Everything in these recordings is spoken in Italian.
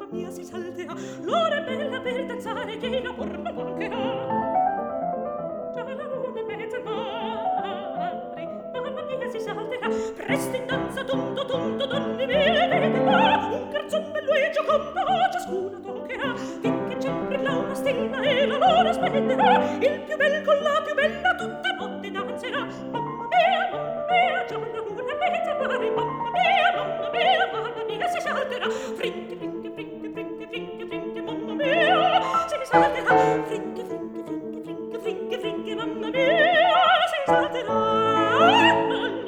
mia si salterà, l'ora è bella per danzare che la porta mancherà. Già la luna in mezzo al mare, mamma mia si salterà, presto in danza tondo tondo donne me vedrà, un garzon bello e giocondo ciascuna toccherà, finché c'è brilla una stella e la luna aspetterà, il più bel con la più bella tutta notte danzerà. Mamma mia, già la luna in mezzo al mare, mamma mia, si salterà, frinche, frinche, frinche, frinche, frinche, frinche, mamma mia, si salterà, frinche, frinche, frinche, frinche, frinche, frinche, mamma mia, si salterà.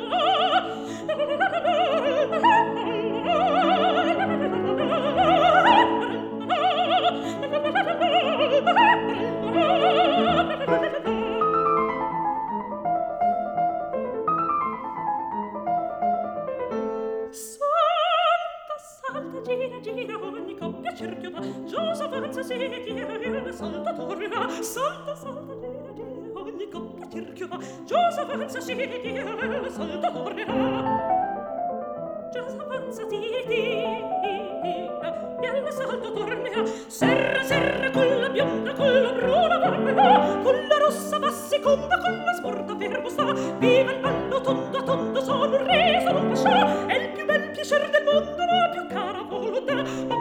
Salta, gira, gira, ogni coppia cerchio va, Giosa avanza, si tira, il salto torna. Salta, salta, gira, gira, ogni coppia cerchio va, Giosa avanza, si tira, il salto tornerà. Giosa avanza, si tira, e al salto tornerà. Serra, serra, con la bionda, con la bruna varrà, con la rossa va seconda, con la sporta fermo sta. Viva il ballo tondo, tondo, sono un re, sono un pascià, è il più bel piacer del mondo, la più cara volontà.